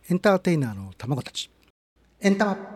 エンターテイナーの卵たち。エンタマ。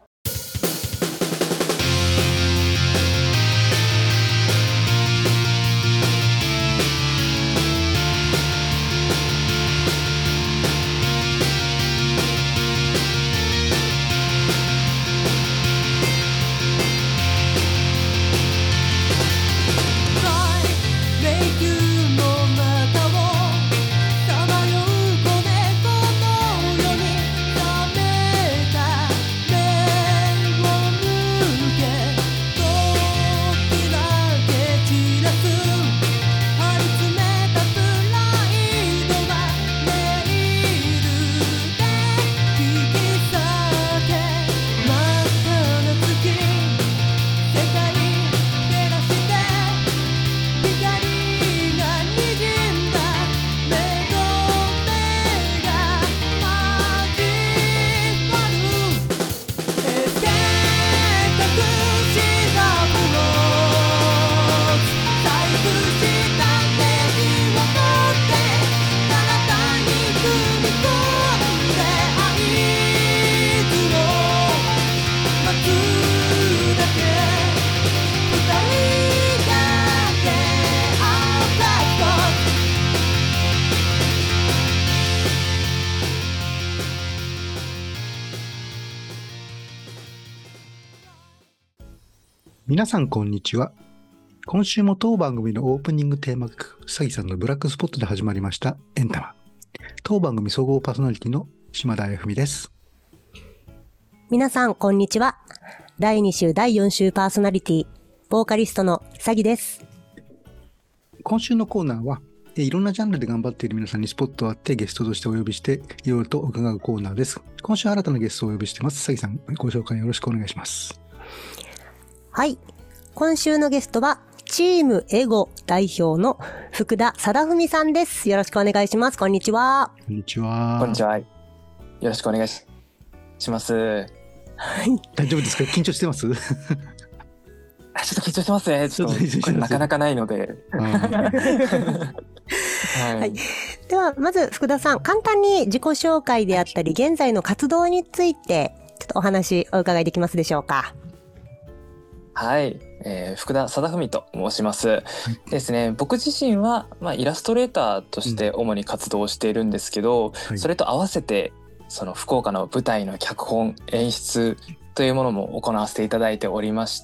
皆さんこんにちは。今週も当番組のオープニングテーマ曲、さぎさんのブラックスポットで始まりましたエンタマ。当番組総合パーソナリティの島田あふみです。 皆さんこんにちは。第2週第4週パーソナリティ、ボーカリストのさぎです。 今週のコーナーはいろんなジャンルで頑張っている皆さんにスポットを当てゲストとしてお呼びしていろいろと伺うコーナーです。今週新たなゲストをお呼びしてます。さぎさん、ご紹介よろしくお願いします。 はい。今週のゲストはチームエゴ代表の福田貞文さんです。よろしくお願いします。こんにちは。 こんにちは。 こんにちは。よろしくお願いします。はい。 大丈夫ですか？緊張してます？ちょっと緊張してますね。ちょっとこれなかなかないので。 はい。ではまず福田さん、簡単に自己紹介であったり現在の活動についてちょっとお話お伺いできますでしょうか？ はい、福田貞文と申します。ですね、僕自身は、イラストレーターとして主に活動しているんですけど、それと合わせてその福岡の舞台の脚本演出というものも行わせていただいておりまして、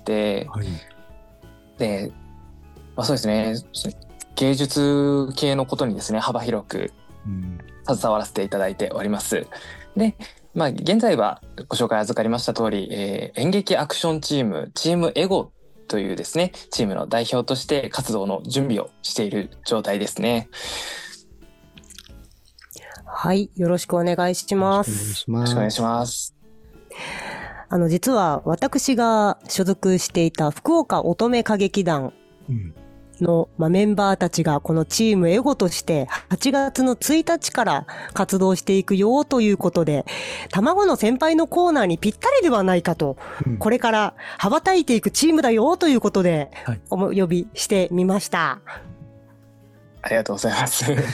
で、そうですね、芸術系のことにですね幅広く携わらせていただいております。で、現在はご紹介預かりました通り、演劇アクションチームエゴというですねチームの代表として活動の準備をしている状態ですね。 はい、よろしくお願いします。 よろしくお願いします。 実は私が所属していた福岡乙女歌劇団の、メンバーたちがこのチームエゴとして8月の1日から活動していくよということで、卵の先輩のコーナーにぴったりではないかと、これから羽ばたいていくチームだよということでお呼びしてみました。 ありがとうございます。 はい、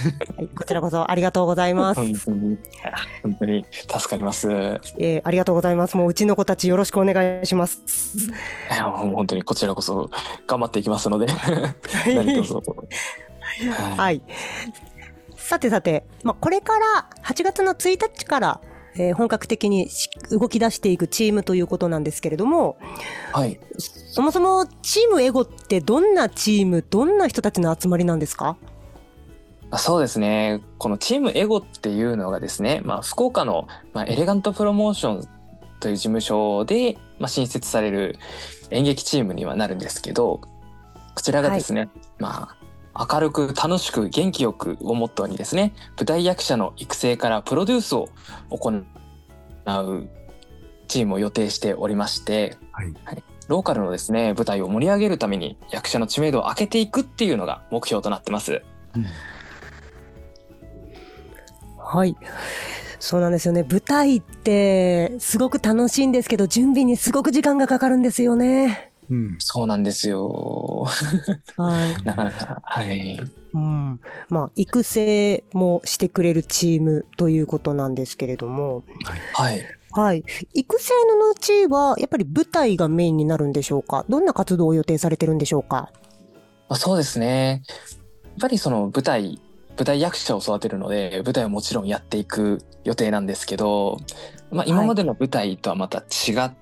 こちらこそありがとうございます。 本当に助かります。 ありがとうございます。もううちの子たちよろしくお願いします。 本当にこちらこそ頑張っていきますので何卒はい。さて、これから8月の1日から、本格的に動き出していくチームということなんですけれども、そもそもチームエゴってどんなチーム、どんな人たちの集まりなんですか？ そうですね、このチームエゴっていうのがですね、福岡の、エレガントプロモーションという事務所で、新設される演劇チームにはなるんですけど、こちらがですね、明るく楽しく元気よくをモットーにですね、舞台役者の育成からプロデュースを行うチームを予定しておりまして、ローカルのですね舞台を盛り上げるために役者の知名度を上げていくっていうのが目標となってます。 はい、そうなんですよね。舞台ってすごく楽しいんですけど、準備にすごく時間がかかるんですよね。 うん。 そうなんですよ。 はい。 なかなか、はい。 うん。まあ、育成もしてくれるチームということなんですけれども、 はい。 はい。育成の後は、やっぱり舞台がメインになるんでしょうか？どんな活動を予定されてるんでしょうか？ そうですね。やっぱりその舞台役者を育てるので、舞台はもちろんやっていく予定なんですけど、今までの舞台とはまた違った、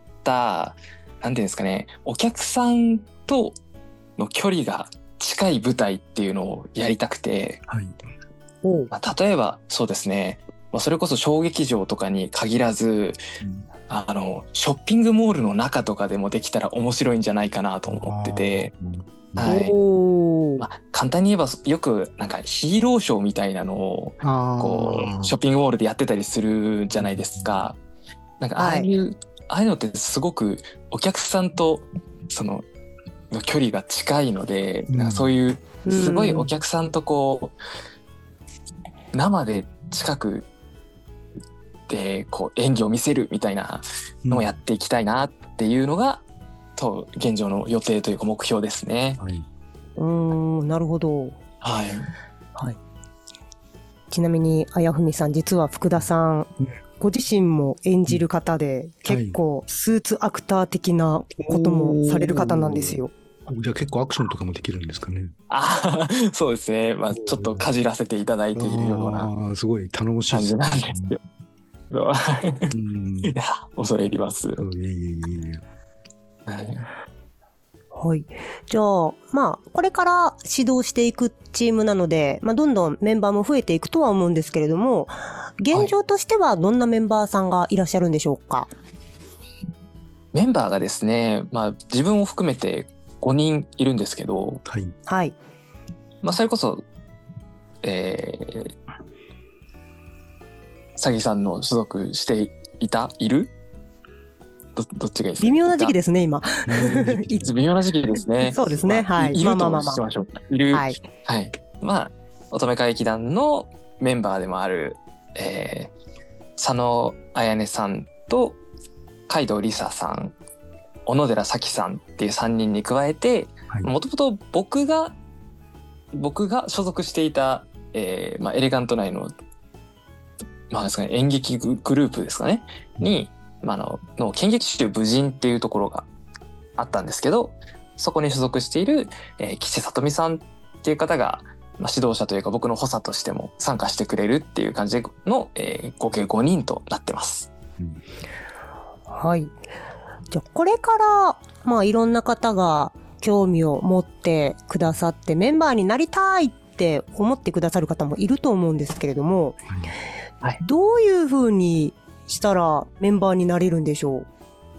なんていうんですかね、お客さんとの距離が近い舞台っていうのをやりたくて、 はい。 例えばそうですね、それこそ小劇場とかに限らず、 うん、 ショッピングモールの中とかでもできたら面白いんじゃないかなと思ってて、はい。簡単に言えばよくなんかヒーローショーみたいなのをこうショッピングモールでやってたりするじゃないですか。なんかああいうのってすごくお客さんとその距離が近いので、なんかそういうすごいお客さんとこう生で近くでこう演技を見せるみたいなのをやっていきたいなっていうのが現状の予定というか目標ですね。 はい、なるほど。 はい。 はい。ちなみにあやふみさん、実は福田さん、ご自身も演じる方で、結構スーツアクター的なこともされる方なんですよ。 じゃあ結構アクションとかもできるんですかね。 そうですね。ちょっとかじらせていただいているようなすごい頼もしい感じなんですよ。いや、恐れ入ります。 はい。じゃあ、これから指導していくチームなので、どんどんメンバーも増えていくとは思うんですけれども、現状としてはどんなメンバーさんがいらっしゃるんでしょうか？ メンバーがですね、自分を含めて5人いるんですけど、 はい。 それこそ、さぎさんの所属しているどっちがいいですか？ 微妙な時期ですね、今。 微妙な時期ですね。 そうですね。はい。 いるとしましょう。いる。はい。乙女歌劇団のメンバーでもある、佐野彩音さんと海道梨沙さん、小野寺咲さんっていう3人に加えて、もともと僕が所属していた、エレガント内の、ですかね、演劇グループですかね、に、の剣劇集武人っていうところがあったんですけど、そこに所属している、岸里美さんっていう方が、指導者というか僕の補佐としても参加してくれるっていう感じの、合計5人となってます。 はい。じゃあこれからいろんな方が興味を持ってくださってメンバーになりたいって思ってくださる方もいると思うんですけれども、どういうふうにしたらメンバーになれるんでしょう？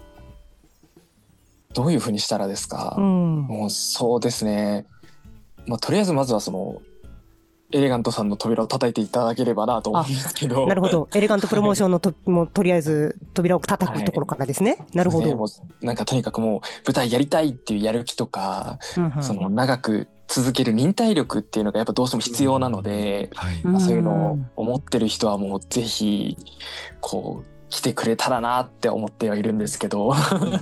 どういうふうにしたらですか？もうそうですね。とりあえずまずはそのエレガントさんの扉を叩いていただければなと思うんですけど。 なるほど。エレガントプロモーションのもうとりあえず扉を叩くところからですね。なるほど。 もうなんかとにかくもう舞台やりたいっていうやる気とか、その長く続ける忍耐力っていうのがやっぱどうしても必要なので、そういうのを思ってる人はもうぜひこう来てくれたらなって思ってはいるんですけど。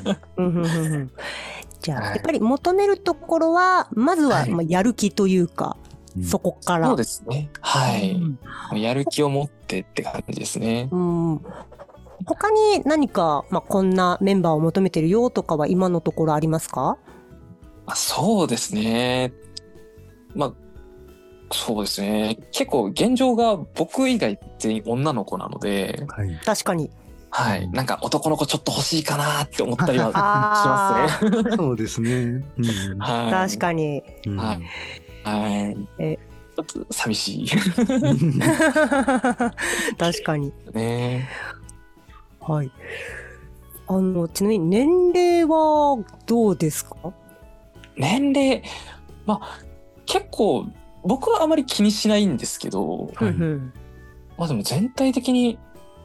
じゃあ、やっぱり求めるところはまずはやる気というか、そこから。 そうですね。はい。やる気を持ってって感じですね。 他に何か、こんなメンバーを求めてるよとかは今のところありますか？ そうですね。そうですね。結構現状が僕以外全員女の子なので。 確かに。 はい。なんか男の子ちょっと欲しいかなって思ったりはしますね。 そうですね。 確かに。 はい。ちょっと寂しい。 確かに。 ね。 はい。ちなみに年齢はどうですか？ 年齢、結構僕はあまり気にしないんですけど、でも全体的に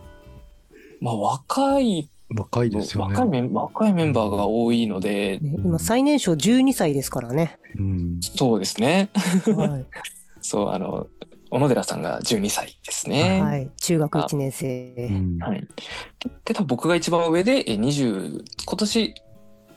若いですよね。 若いメンバーが多いので、 今最年少12歳ですからね。 そうですね。そう、小野寺さんが12歳ですね。 はい、中学1年生。 はい。で、多分僕が一番上で今年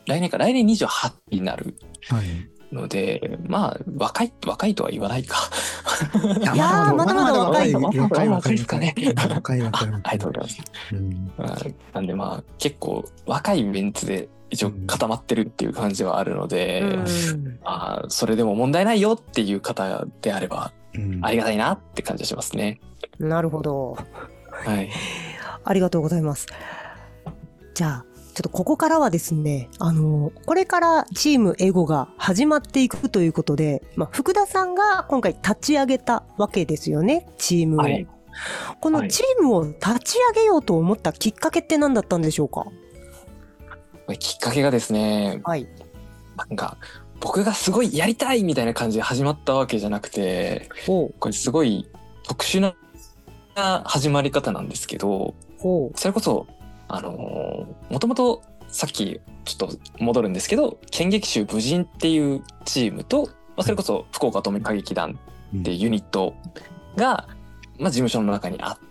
来年28になるはい。 ので、まあ若いとは言わないか。 いやーまだまだ若い若いですかね。 若い。 ありがとうございます。なんでまあ結構若いメンツで一応固まってるっていう感じはあるので、まあそれでも問題ないよっていう方であればありがたいなって感じがしますね。 なるほど。 はい。 ありがとうございます。じゃあちょっとここからはですね、これからチームエゴが始まっていくということで、福田さんが今回立ち上げたわけですよね、チームを。はい、このチームを立ち上げようと思ったきっかけって何だったんでしょうか？ きっかけがですね、 はい、 なんか僕がすごいやりたいみたいな感じで始まったわけじゃなくて、これすごい特殊な始まり方なんですけど、それこそもともとさっきちょっと戻るんですけど、剣劇衆武人っていうチームと、それこそ福岡乙女歌劇団っていうユニットが、事務所の中にあって、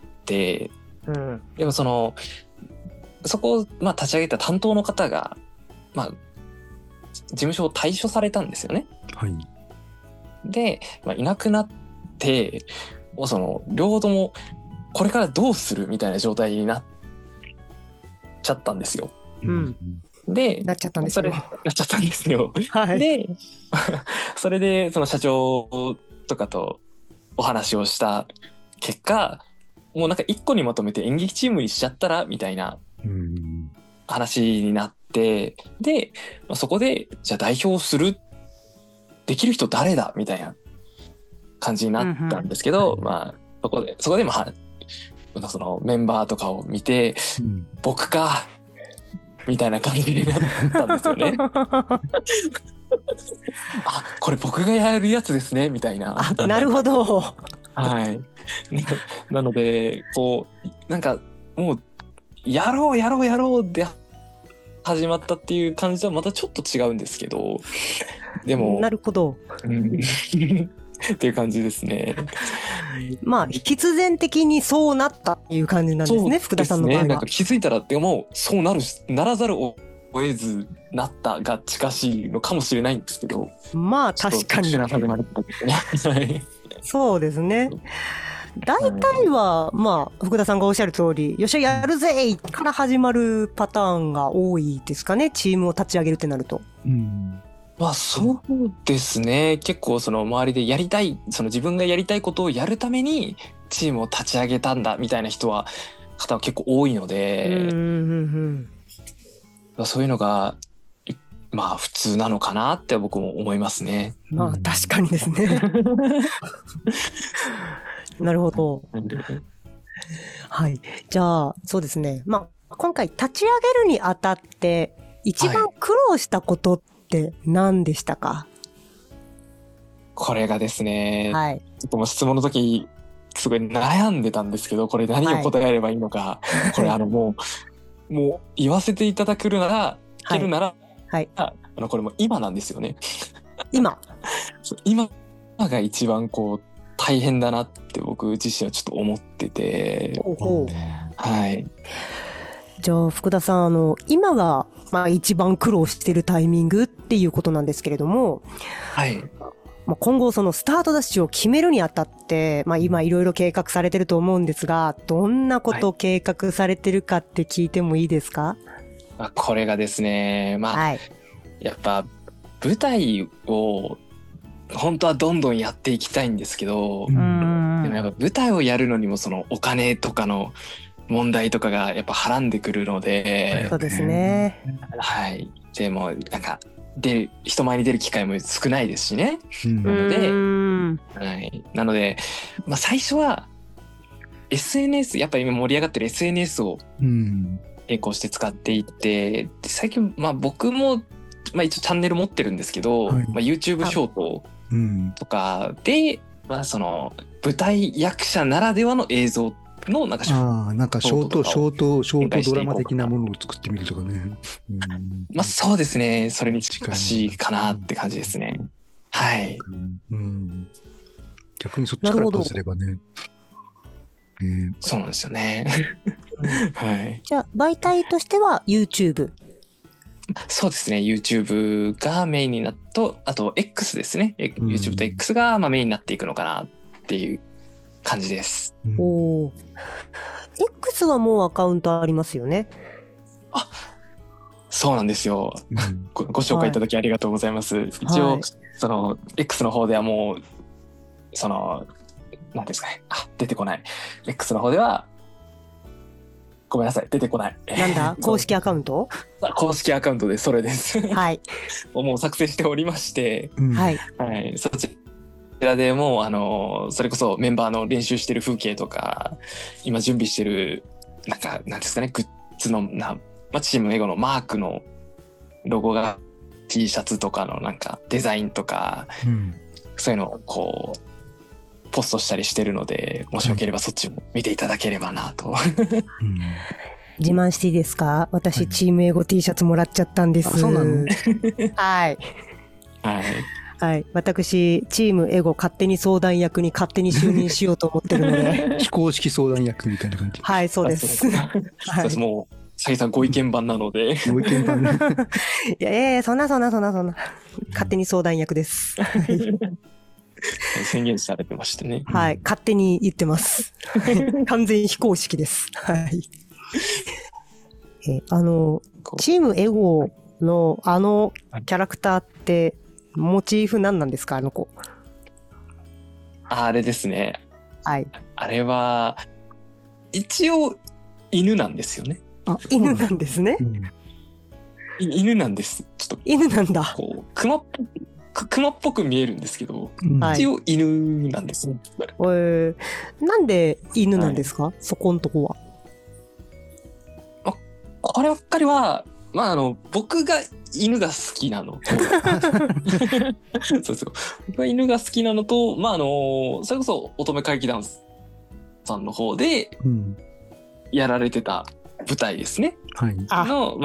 でもそこを立ち上げた担当の方が、事務所を退所されたんですよね。 はい。 で、いなくなって両方ともこれからどうするみたいな状態になっちゃったんですよ。で、 なっちゃったんですよ。 はい、でそれでその社長とかとお話をした結果、もうなんか一個にまとめて演劇チームにしちゃったらみたいな話になって、でそこでじゃあ代表するできる人誰だみたいな感じになったんですけど、そこでそのメンバーとかを見て、僕かみたいな感じになったんですよね。あ、これ僕がやるやつですねみたいな。 なるほど。 はい。なのでなんかもうやろうで始まったっていう感じとはまたちょっと違うんですけど、でもなるほど。 っていう感じですね。 必然的にそうなったっていう感じなんですね、福田さんの場合は。 なんか気づいたらでもそうならざるを得ずなったが近しいのかもしれないんですけど。 確かに。そうですね。大体は福田さんがおっしゃる通り、よっしゃやるぜから始まるパターンが多いですかね、チームを立ち上げるってなると。 そうですね。結構周りでやりたい、自分がやりたいことをやるためにチームを立ち上げたんだみたいな方は結構多いので、そういうのが普通なのかなって僕も思いますね。 確かにですね。なるほど。はい。じゃあそうですね。今回立ち上げるにあたって一番苦労したことって何でしたか？ これがですね、 ちょっともう質問の時すごい悩んでたんですけど、これ何を答えればいいのか、これもう言わせていただけるなら、これも今なんですよね。今が一番大変だなって僕自身はちょっと思ってて、はい。 じゃあ福田さん、今が一番苦労しているタイミングっていうことなんですけれども、 はい。 今後スタートダッシュを決めるにあたって、今いろいろ計画されてると思うんですが、どんなことを計画されてるかって聞いてもいいですか？ これがですね、やっぱ舞台を本当はどんどんやっていきたいんですけど、でもやっぱ舞台をやるのにもお金とかの問題とかがやっぱはらんでくるので、 そうですね。 はい。でもなんか人前に出る機会も少ないですしね。なので、最初は SNS、 やっぱり今盛り上がってる SNS を並行して使っていって、最近僕も一応チャンネル持ってるんですけど、YouTube ショートとかで、舞台役者ならではの映像のなんかショートドラマ的なものを作ってみるとかね。 そうですね。それに近しいかなって感じですね。はい。 逆にそっちからすればね。 そうなんですよね。はい。 じゃあ媒体としては YouTube。 そうですね。YouTube がメインになっと、あと X ですね。YouTube と X がメインになっていくのかなっていう感じです。 おー。X はもうアカウントありますよね。 あ、そうなんですよ。ご紹介いただきありがとうございます。一応、その X の方ではもう、その、なんですかね。出てこない。X の方では、ごめんなさい、出てこない。 なんだ公式アカウント？ 公式アカウントでそれです。 はい。 もう作成しておりまして、 はい。 はい。そちらでもう、それこそメンバーの練習してる風景とか、今準備してる、なんですかね、グッズの、チームエゴのマークのロゴが T シャツとかのデザインとか、そういうのをこう、ポストしたりしてるので、もしよければそっちも見ていただければなと。 自慢していいですか？私、チーム英語 T シャツもらっちゃったんです。 そうなの？ はい。 はい。 はい。私、チームエゴ勝手に相談役に勝手に就任しようと思ってるので。 非公式相談役みたいな感じ。 はい、そうです。 はい、もう、さぎさんご意見番なので。 ご意見番ね。 いや、そんな。勝手に相談役です。 宣言されてましてね。 はい、勝手に言ってます。完全非公式です。はい。チームエゴのキャラクターってモチーフ何なんですか、あの子。 あれですね。 はい。 あれは一応犬なんですよね。 犬なんですね。 犬なんです。ちょっと犬なんだ。 こう熊っぽく見えるんですけど、一応犬なんですね。 なんで犬なんですか、そこのとこは。 こればっかりは、僕が犬が好きなのとそう僕が犬が好きなのと、それこそ乙女怪奇団さんの方でやられてた舞台ですね。の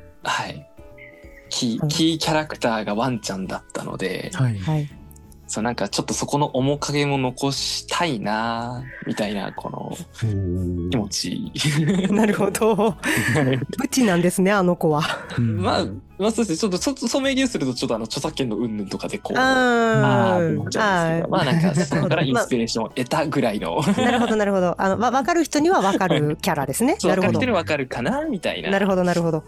キーキャラクターがワンちゃんだったので、ちょっとそこの面影も残したいなみたいなこの気持ち。 なるほど。ブチなんですね、あの子は。 そうですね。ちょっとそう明言するとちょっと著作権の云々とかでこうって思っちゃうんですけど、そこからインスピレーションを得たぐらいの。 なるほど。分かる人には分かるキャラですね。 分かる人には分かるかなみたいな。 なるほど。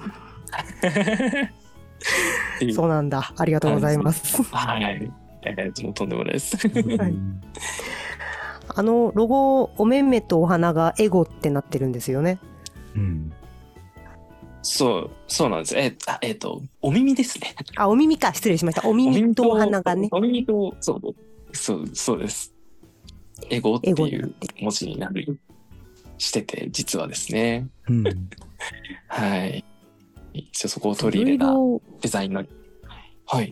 そうなんだ。ありがとうございます。 はい。とんでもないです。 ロゴ、お目目とお花がエゴってなってるんですよね。 そうなんです。お耳ですね。 お耳か。失礼しました。お耳とお花がね。 お耳と、そうです。エゴっていう文字になるしてて、実はですね。はい。一応そこを取り入れたデザインの。はい。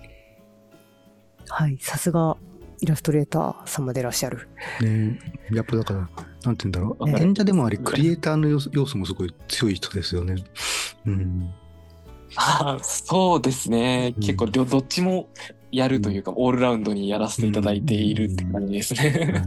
はい、さすがイラストレーター様でいらっしゃる。 ね、やっぱだから、なんて言うんだろう。演者でもあり、クリエイターの要素もすごい強い人ですよね。 そうですね。結構どっちもやるというか、オールラウンドにやらせていただいているって感じですね。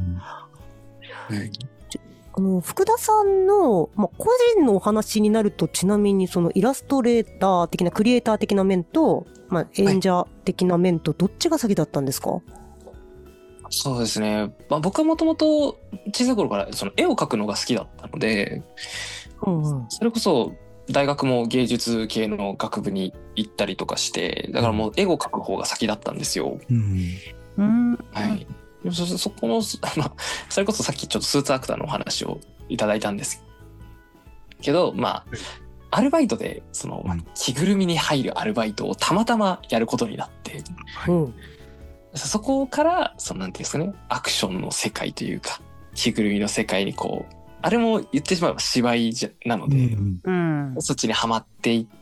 福田さんの、個人のお話になると、ちなみにそのイラストレーター的なクリエイター的な面と、演者的な面とどっちが先だったんですか？ そうですね。僕はもともと小さい頃からその絵を描くのが好きだったので、それこそ大学も芸術系の学部に行ったりとかして、だからもう絵を描く方が先だったんですよ。はい。そこの、それこそさっきちょっとスーツアクターのお話をいただいたんですけど、アルバイトでその着ぐるみに入るアルバイトをたまたまやることになって、そこからなんていうんですかね、アクションの世界というか着ぐるみの世界にこう、あれも言ってしまえば芝居なので、そっちにはまっていって、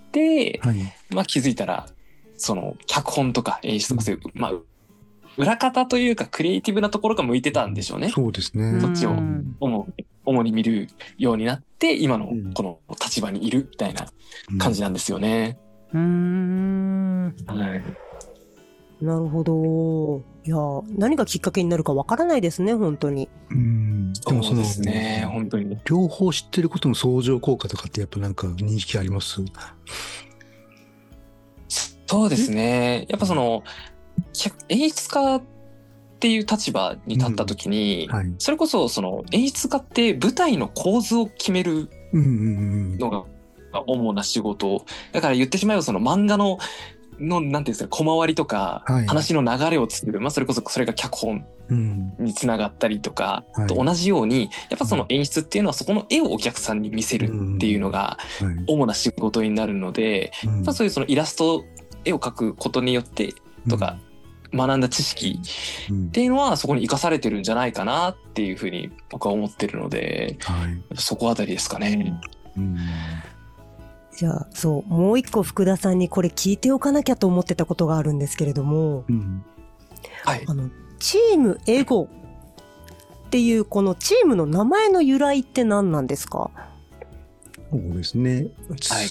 気づいたらその脚本とか演出とかそういう、裏方というかクリエイティブなところが向いてたんでしょうね。 そうですね。 そっちを主に見るようになって今のこの立場にいるみたいな感じなんですよね。 なるほど。いや、何がきっかけになるかわからないですね、本当に。 でもそうですね、本当に。 両方知ってることの相乗効果とかってやっぱなんか認識あります？ そうですね。やっぱその演出家っていう立場に立った時に、 はい、 それこそその演出家って舞台の構図を決めるのが主な仕事だから、言ってしまえばその漫画のなんていうんですか、小回りとか話の流れを作る、それこそそれが脚本につながったりとかと同じように、やっぱその演出っていうのはそこの絵をお客さんに見せるっていうのが主な仕事になるので、やっぱそういうそのイラスト絵を描くことによってとか学んだ知識っていうのはそこに生かされてるんじゃないかなっていうふうに僕は思ってるので、そこあたりですかね。 じゃあもう一個福田さんにこれ聞いておかなきゃと思ってたことがあるんですけれども、 はい、 チームエゴっていうこのチームの名前の由来って何なんですか？ そうですね。 はい、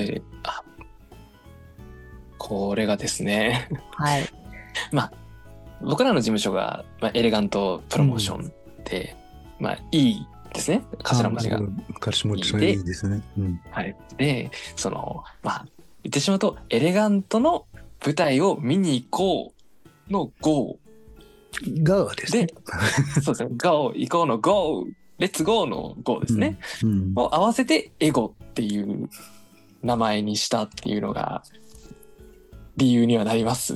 これがですねはい。 僕らの事務所が、エレガントプロモーションで、いいですね。頭文字が。 頭文字がいいですね。 はい。で、その、言ってしまうと、エレガントの舞台を見に行こうの GO。 GO ですね。 そうですね。GO、行こうの GO、レッツゴーの GO ですね。を合わせてエゴっていう名前にしたっていうのが理由にはなります。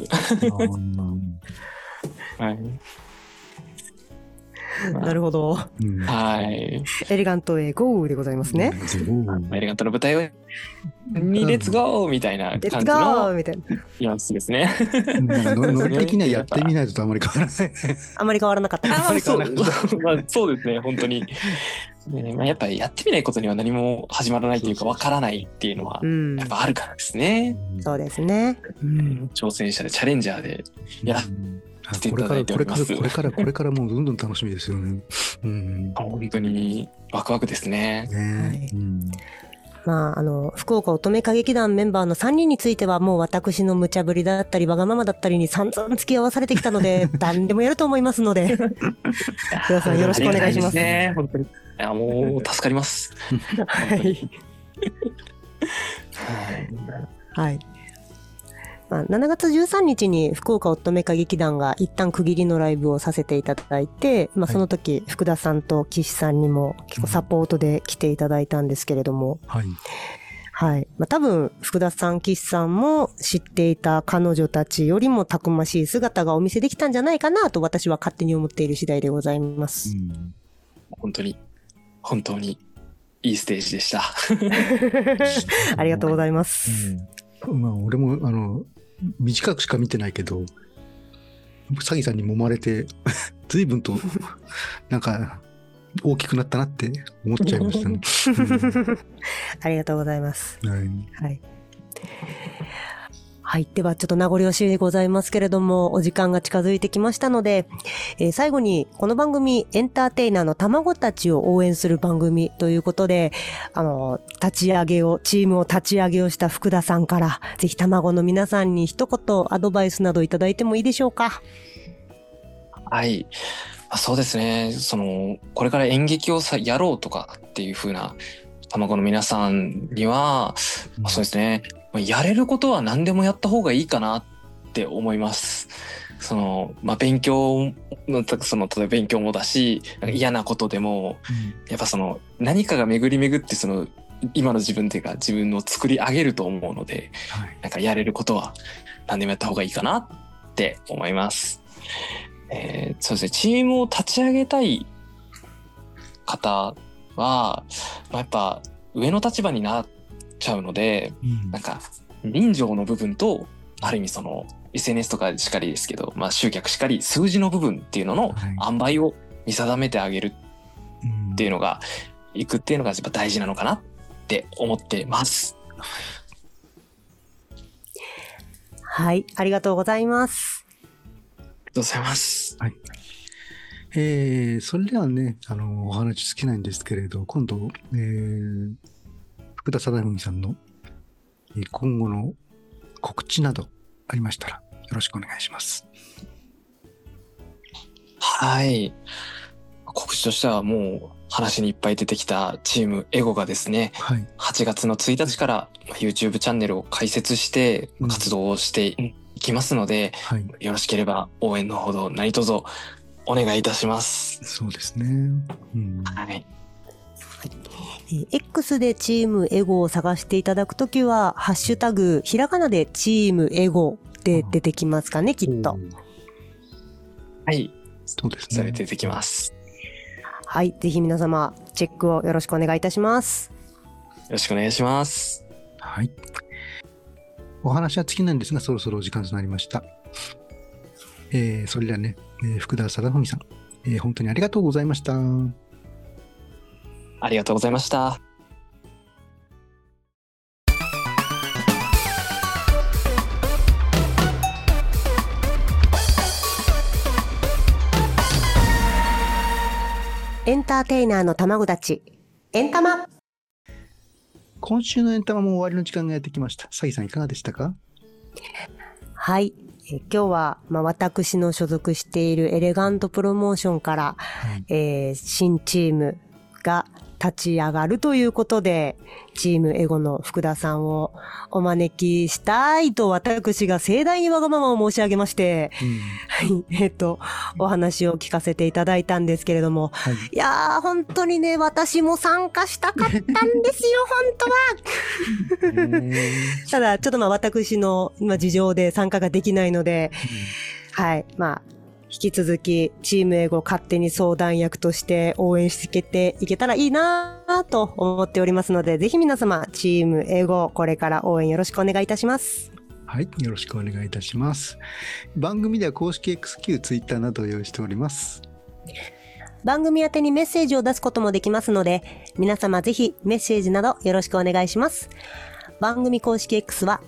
はい。 なるほど。 はい。 エレガントへゴーでございますね。 エレガントの舞台にレッツゴーみたいな感じのニュアンスですね。 ノリ的にはやってみないとあまり変わらない。 あまり変わらなかった。 そうですね、本当に。やっぱりやってみないことには何も始まらないというか、わからないっていうのはやっぱあるからですね。 そうですね。 挑戦者でチャレンジャーでやらせていただいております。 これからもうどんどん楽しみですよね。 本当にワクワクですね。 福岡乙女歌劇団メンバーの3人についてはもう私の無茶ぶりだったりわがままだったりに散々付き合わされてきたので何でもやると思いますので福田さんよろしくお願いします。 本当にもう助かります。 はいはい。7月13日に福岡乙女歌劇団が一旦区切りのライブをさせていただいて、その時福田さんと岸さんにも結構サポートで来ていただいたんですけれども、多分福田さん岸さんも知っていた彼女たちよりもたくましい姿がお見せできたんじゃないかなと私は勝手に思っている次第でございます。 本当にいいステージでした。 ありがとうございます。 俺も短くしか見てないけど、詐欺さんに揉まれて随分となんか大きくなったなって思っちゃいましたね。 ありがとうございます。 はいはい。ではちょっと名残惜しいでございますけれども、お時間が近づいてきましたので、最後にこの番組エンターテイナーの卵たちを応援する番組ということで、チームを立ち上げをした福田さんから、ぜひ卵の皆さんに一言アドバイスなどいただいてもいいでしょうか。 はい。そうですね。これから演劇をやろうとかっていう風な卵の皆さんには、そうですね。やれることは何でもやった方がいいかなって思います。勉強の、例えば勉強もだし、嫌なことでも、やっぱ何かが巡り巡って今の自分っていうか自分を作り上げると思うので、なんかやれることは何でもやった方がいいかなって思います。そうですね。チームを立ち上げたい方は、やっぱ上の立場になっちゃうので、なんか人情の部分と、ある意味SNS とかしかりですけど、集客しかり数字の部分っていうのの塩梅を見定めてあげるっていうのが、いくっていうのがやっぱ大事なのかなって思ってます。 はい、ありがとうございます。 ありがとうございます。 はい。それではね、お話尽きないんですけれど、今度、福田貞文さんの今後の告知などありましたらよろしくお願いします。 はい。 告知としてはもう話にいっぱい出てきたチームエゴがですね、 はい、 8月の1日から YouTube チャンネルを開設して活動をしていきますので、 はい、 よろしければ応援のほど何卒お願いいたします。 そうですね。 はい。 X でチームエゴを探していただくときは、ハッシュタグ、ひらがなでチームエゴで出てきますかね、きっと。 はい。 そうですね。 それ出てきます。 はい。ぜひ皆様、チェックをよろしくお願いいたします。 よろしくお願いします。 はい。お話は尽きないんですが、そろそろお時間となりました。それではね、福田貞文さん、本当にありがとうございました。 ありがとうございました。 エンターテイナーの卵たち、エンタマ。 今週のエンタマも終わりの時間がやってきました。さぎさんいかがでしたか？ はい。今日は、私の所属しているエレガントプロモーションから、新チームが立ち上がるということで、チームエゴの福田さんをお招きしたいと私が盛大にわがままを申し上げまして、はい、お話を聞かせていただいたんですけれども、はい、いやー、本当にね、私も参加したかったんですよ、本当は。ただ、ちょっと私の事情で参加ができないので、はい、引き続きチームエゴ勝手に相談役として応援していけたらいいなと思っておりますので、ぜひ皆様チームエゴこれから応援よろしくお願いいたします。 はい、よろしくお願いいたします。番組では公式 XQ、Twitter などを用意しております。 番組宛てにメッセージを出すこともできますので、皆様ぜひメッセージなどよろしくお願いします。番組公式 X は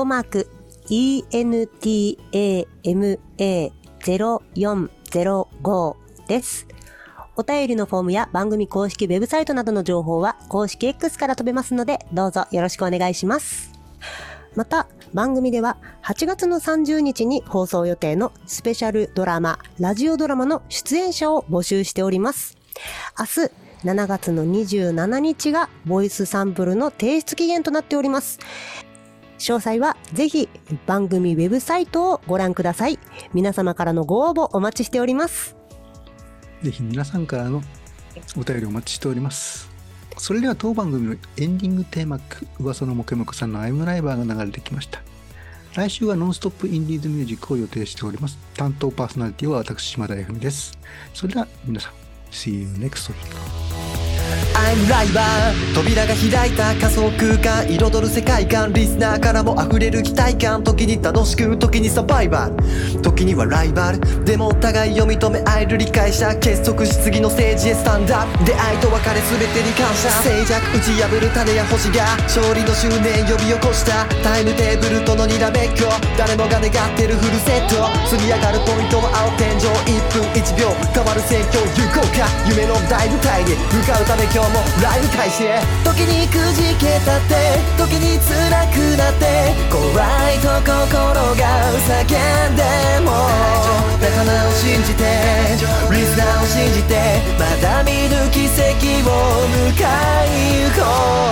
@ENTAMA0405 です。お便りのフォームや番組公式ウェブサイトなどの情報は公式 X から飛べますので、どうぞよろしくお願いします。また、番組では8月の30日に放送予定のスペシャルドラマ、ラジオドラマの出演者を募集しております。明日、7月の27日がボイスサンプルの提出期限となっております。詳細はぜひ番組ウェブサイトをご覧ください。皆様からのご応募お待ちしております。 ぜひ皆さんからのお便りお待ちしております。それでは当番組のエンディングテーマ、噂のモケモケさんのアイムライバーが流れてきました。来週はノンストップインディーズミュージックを予定しております。担当パーソナリティは私、島田恵文です。それでは皆さん、See you next week。I'm Driver 扉が開いた仮想空間彩る世界観リスナーからも溢れる期待感時に楽しく時にサバイバル時にはライバルでもお互い読み止め合える理解者結束し次のステージへスタンダップ出会いと別れ全てに感謝静寂打ち破る種や星が勝利の執念呼び起こしたタイムテーブルとのにらめっこ誰もが願ってるフルセット積み上がるポイントは青天井1分1秒変わる戦況行こうか夢の大舞台に向かうため今日もライブ開始へ時にくじけたって時に辛くなって怖いと心が叫んでも仲間を信じてリスナーを信じてまだ見ぬ奇跡を迎え行こ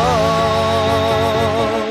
う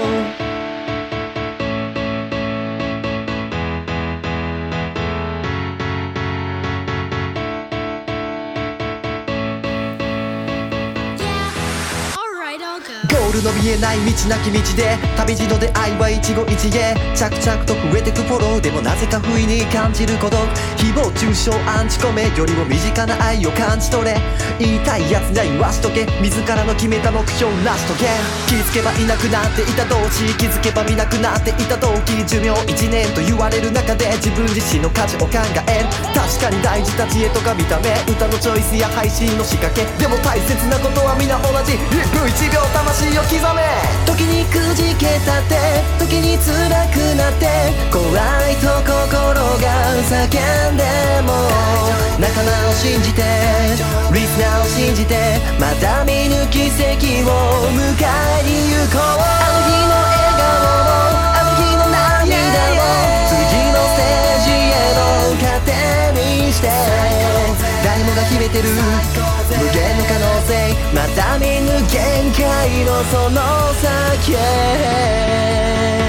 ゴールの見えない道なき道で旅路の出会いは一期一会着々と増えてくフォローでもなぜか不意に感じる孤独誹謗中傷アンチコメよりも身近な愛を感じ取れ言いたいやつには言わしとけ自らの決めた目標成しとけ気づけばいなくなっていた同士気づけば見なくなっていた時寿命1年と言われる中で自分自身の価値を考える確かに大事た知恵とか見た目歌のチョイスや配信の仕掛けでも大切なことは皆同じ1分1秒魂を刻め時にくじけたって時に辛くなって怖いと心が叫んでも仲間を信じてリスナーを信じてまだ見ぬ奇跡を迎えに行こうあの日の笑顔をあの日の涙を次のステージへの糧にして誰もが秘めてるまだ見ぬ限界のその先へ